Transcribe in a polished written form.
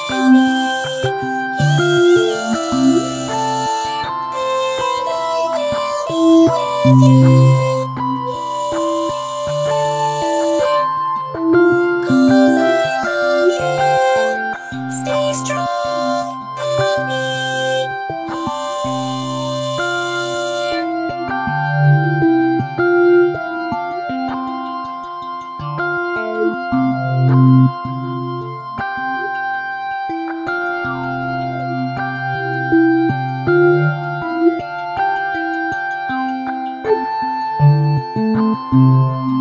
I'll be here, and I will be with you here, 'cause I love you. Stay strong and be here.